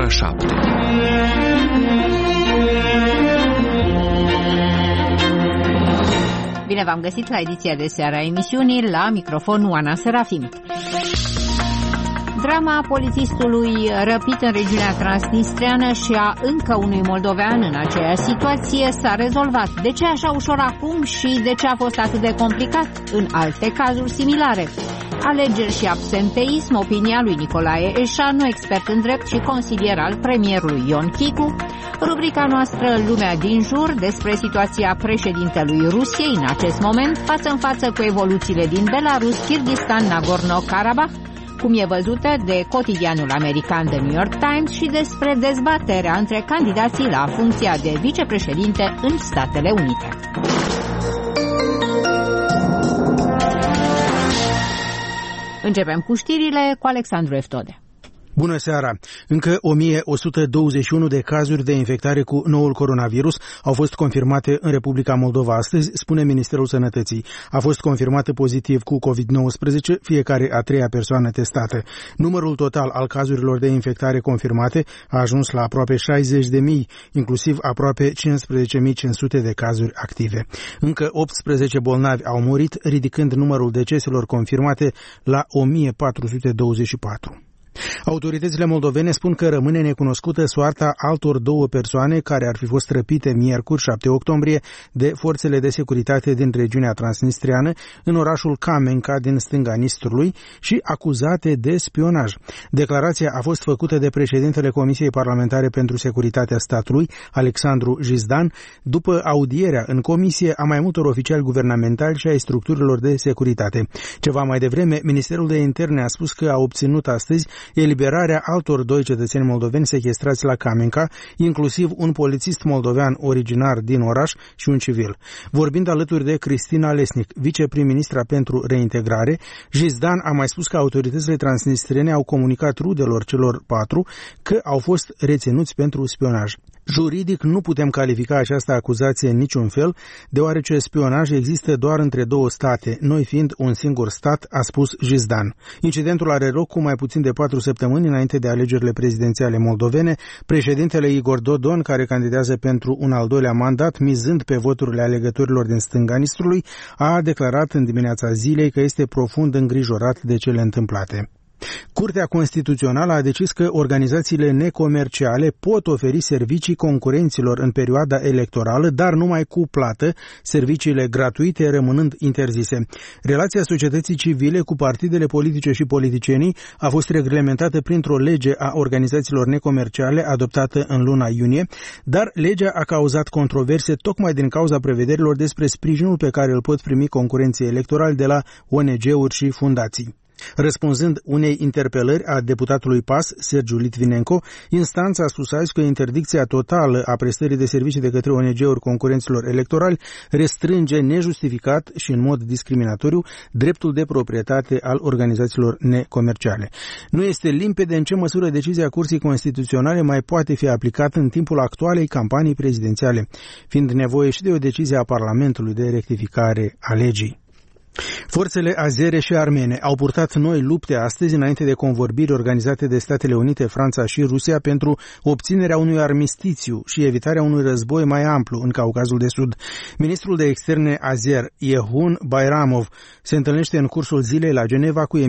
ora 7. Bine v-am găsit la ediția de seară a emisiunii, la microfon Oana Serafim. Drama polițistului răpit în regiunea transnistreană și a încă unui moldovean în aceeași situație s-a rezolvat. De ce așa ușor acum și de ce a fost atât de complicat în alte cazuri similare? Alegeri și absenteism, opinia lui Nicolae Eșanu, expert în drept și consilier al premierului Ion Chicu, rubrica noastră Lumea din jur despre situația președintelui Rusiei în acest moment față în față cu evoluțiile din Belarus, Kirghistan, Nagorno-Karabakh, cum e văzută de cotidianul american The New York Times și despre dezbaterea între candidații la funcția de vicepreședinte în Statele Unite. Începem cu știrile cu Alexandru Eftode. Bună seara! Încă 1121 de cazuri de infectare cu noul coronavirus au fost confirmate în Republica Moldova astăzi, spune Ministerul Sănătății. A fost confirmată pozitiv cu COVID-19 fiecare a treia persoană testată. Numărul total al cazurilor de infectare confirmate a ajuns la aproape 60.000, inclusiv aproape 15.500 de cazuri active. Încă 18 bolnavi au murit, ridicând numărul deceselor confirmate la 1424. Autoritățile moldovene spun că rămâne necunoscută soarta altor două persoane care ar fi fost răpite miercuri 7 octombrie de forțele de securitate din regiunea transnistreană în orașul Kamenka din stânga Nistrului și acuzate de spionaj. Declarația a fost făcută de președintele Comisiei Parlamentare pentru Securitatea Statului, Alexandru Jizdan, după audierea în comisie a mai multor oficiali guvernamentali și ai structurilor de securitate. Ceva mai devreme, Ministerul de Interne a spus că a obținut astăzi eliberarea altor doi cetățeni moldoveni sechestrați la Kamenka, inclusiv un polițist moldovean originar din oraș și un civil. Vorbind alături de Cristina Lesnic, viceprim-ministra pentru reintegrare, Jizdan a mai spus că autoritățile transnistrene au comunicat rudelor celor patru că au fost reținuți pentru spionaj. Juridic nu putem califica această acuzație în niciun fel, deoarece spionaj există doar între două state, noi fiind un singur stat, a spus Jizdan. Incidentul are loc cu mai puțin de 4 săptămâni înainte de alegerile prezidențiale moldovene. Președintele Igor Dodon, care candidează pentru un al doilea mandat, mizând pe voturile alegătorilor din stânga Nistrului, a declarat în dimineața zilei că este profund îngrijorat de cele întâmplate. Curtea Constituțională a decis că organizațiile necomerciale pot oferi servicii concurenților în perioada electorală, dar numai cu plată, serviciile gratuite rămânând interzise. Relația societății civile cu partidele politice și politicienii a fost reglementată printr-o lege a organizațiilor necomerciale adoptată în luna iunie, dar legea a cauzat controverse tocmai din cauza prevederilor despre sprijinul pe care îl pot primi concurenții electorali de la ONG-uri și fundații. Răspunzând unei interpelări a deputatului PAS, Sergiu Litvinenko, instanța a spus azi că interdicția totală a prestării de servicii de către ONG-uri concurenților electorali restrânge nejustificat și în mod discriminatoriu dreptul de proprietate al organizațiilor necomerciale. Nu este limpede în ce măsură decizia Curții Constituționale mai poate fi aplicată în timpul actualei campanii prezidențiale, fiind nevoie și de o decizie a Parlamentului de rectificare a legii. Forțele azere și armene au purtat noi lupte astăzi înainte de convorbiri organizate de Statele Unite, Franța și Rusia pentru obținerea unui armistițiu și evitarea unui război mai amplu în Caucazul de Sud. Ministrul de Externe azer, Yehun Bayramov, se întâlnește în cursul zilei la Geneva cu